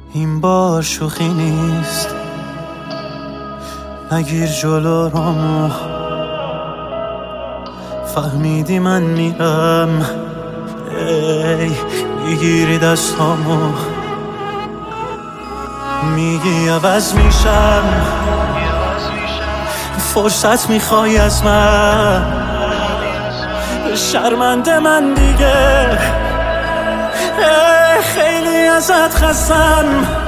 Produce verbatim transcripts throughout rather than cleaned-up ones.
این بار شوخی نیست، نگیر جلو رامو. فهمیدی من میرم، ای میگیری دستامو، میگی عوض میشم، فرصت میخوای از من. شرمنده من دیگه، ای خیلی ازت خستم،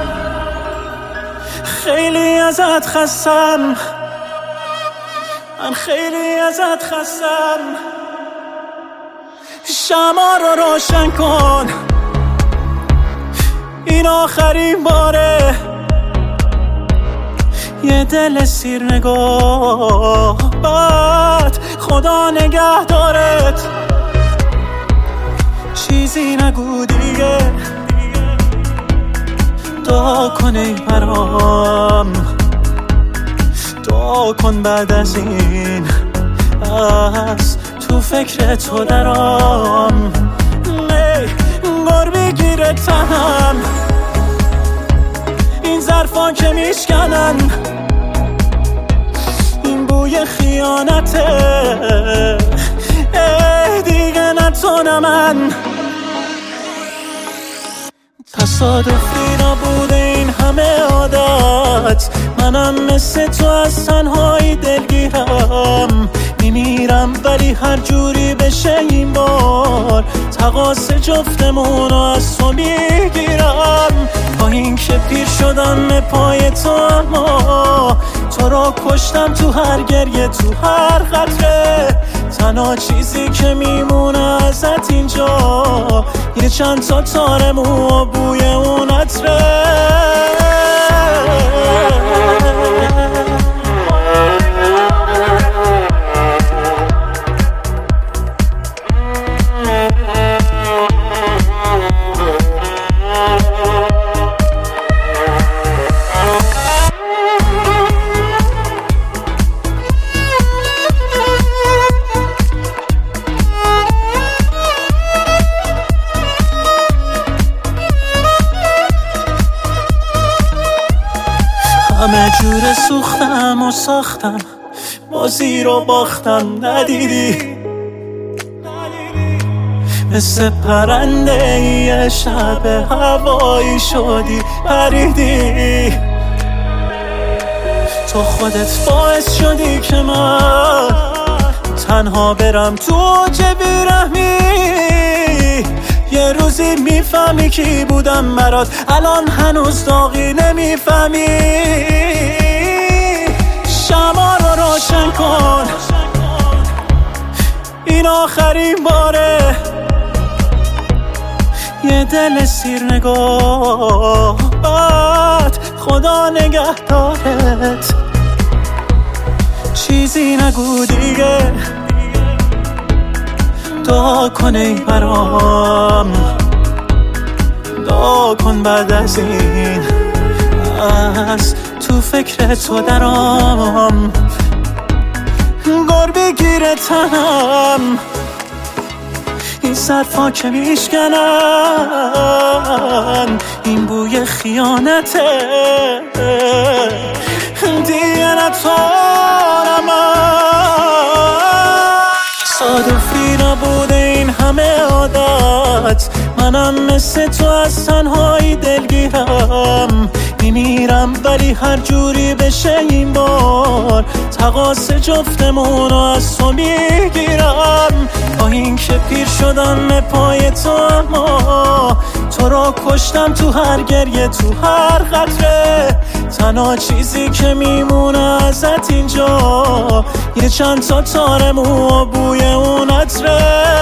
خیلی ازت خستم، من خیلی ازت خستم. شمع رو روشن کن، این آخرین باره. یه دل سیر نگاه بد، خدا نگه دارت. چیزی نگو دیگه، دعا کن ای برام، دعا کن بعد از این از تو فکر تو درام. گر بگیره تنم، این ظرفا که میشکنن، این بوی خیانته. ای دیگه نتونم من، تصادفی نبوده این همه عادت. منم مثل تو از تنهایی دلگیرم، میمیرم ولی هر جوری بشه این بار تقاص جفتمونو از تو میگیرم. با این که پیر شدم پای تو، اما تو را کشتم تو هر گریه، تو هر قطره. تنها چیزی که میمونه ازت اینجا یه چند تا تار مو و بوی اون عطره. همه جور سوختم و ساختم، بازی رو باختم. ندیدی مثل پرنده یه شب هوایی شدی، پریدی. تو خودت باعث شدی که من تنها برم تو اوج بیرحمی. یه روزی میفهمی کی بودم برات، الان هنوز داغی نمیفهمی. شمع رو روشن کن، این آخرین باره. یه دل سیر نگاه بد، خدا نگه دارت. چیزی نگو دیگه، دعا کن ای برام، دعا کن بعد از این از تو فکر تو درام. گر بگیره تنم، این ظرفا که میشکنن، این بوی خیانته. دیگه نتونم من، تصادفی نبوده این همه عادت. منم مثل تو از تنهایی دلگیرم، میمیرم ولی هر جوری بشه این بار تقاص جفتمونو از تو میگیرم. با این که پیر شدم پای تو، اما تو را کشتم تو هر گریه، تو هر قطره. تنها چیزی که میمونه ازت اینجا یه چند تا تار مو و بوی اون عطره.